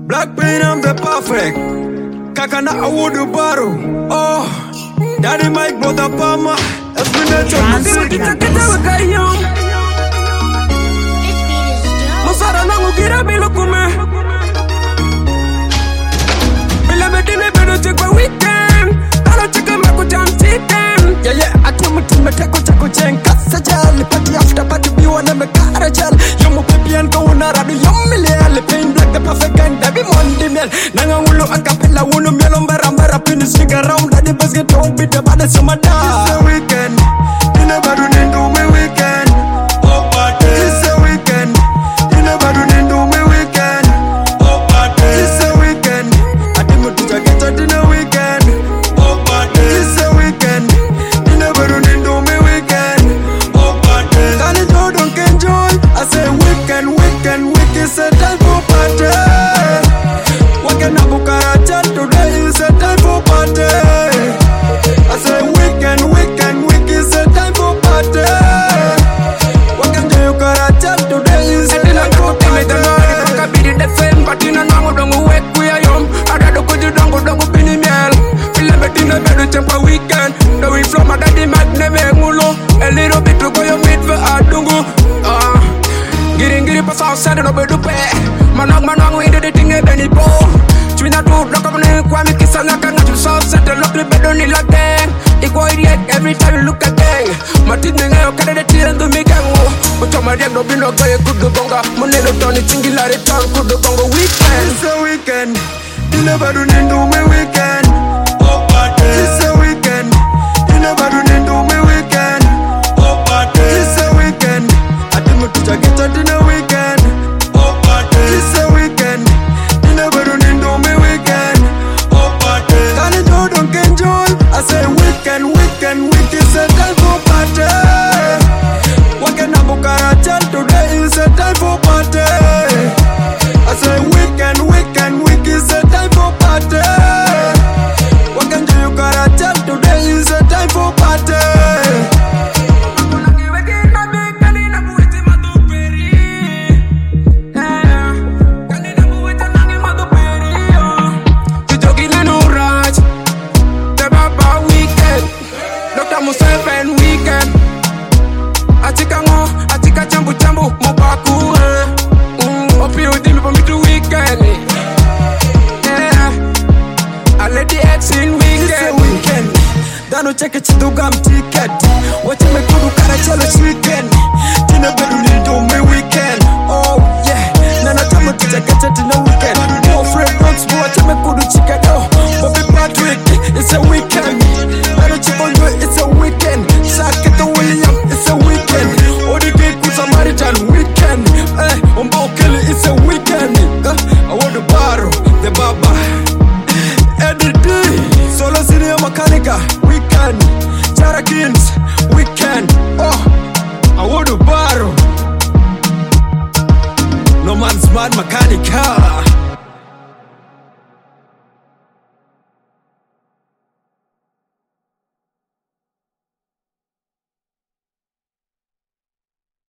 Black pain, I'm the perfect. Kakana awudu baru. Oh, Daddy Mike bota pama. Espinacho musika. Musara nangu kira bilukume. Bila bedine bedo chekwa weekend. Talo cheke mako jam chicken. Yeah, atumu teko chako chenka. Sajali party after party biwa na mekara jal. Yomu pepian ko unaradu yommile. Pain black the perfect gang. Dabi mondi miel. Nanga ulu akapela ulu miel. Mbara pini sneak around. Daddy basket don't beat the bada sumada. It's the weekend. You never do nindu me weekend. Oh party. It's the weekend. You never do nindu me weekend. Oh party. It's the weekend. Adimu tuja geto dina weekend. Oh party. It's the weekend. You never do nindu me weekend. Oh party. Kani Jordan Kenjoy. I say weekend. It's a time for party. Waken up Bukaracha. Today is a time for party. I say weekend. It's a time for party. Waken to Bukaracha. Today is a time for party. I be the same, but in a nango dongo wek we are young. I got to go to dongo pini miel. Feel like in a better temper weekend. The way from my daddy mat neve mulo. A little bit to go your meat for a dungu. Giri pas outside no be dupe. Manang we do the thing e beni po. Twina do lock up ne kwa mi kisanga kanga to south the look the bedo ni like gang. Iko idiot every time you look at gang. Matin nge yo kada de tiendo mi gango. But my dem no be no go kudu bonga. Monelo toni tingila return kudu bongo weekend. It's a weekend. You never do nindu me weekend. Oh party. It's a weekend. You never do nindu me weekend. Oh party. It's a weekend. Adimu tuja geto dina weekend. Oh party. It's a weekend. You never do nindu me weekend. Oh party. Kani Jordan Kenjoy. I say weekend. It's a time for party. Waken up Bukaracha. Today is a time for party. I say weekend. It's a time for party. Waken to Bukaracha. Today is a time for party. Jambu mubaku Opi udimi for me to weekend. Yeah, I let the X in weekend. It's a weekend. Dano check it to gam ticket. What you make kudu karachalo weekend. Tina bedu nindo me weekend. Oh yeah, nana tamu check it to no weekend. No friend don't watch me kudu chicken. Oh, Bobby Patrick, it's a weekend. Dano check on you, it's a weekend. Saketa William, it's a weekend. Samaritan weekend, Kelly, it's a weekend. I want the baro, the baba, Eddie D, Solo Senior Mechanica, weekend.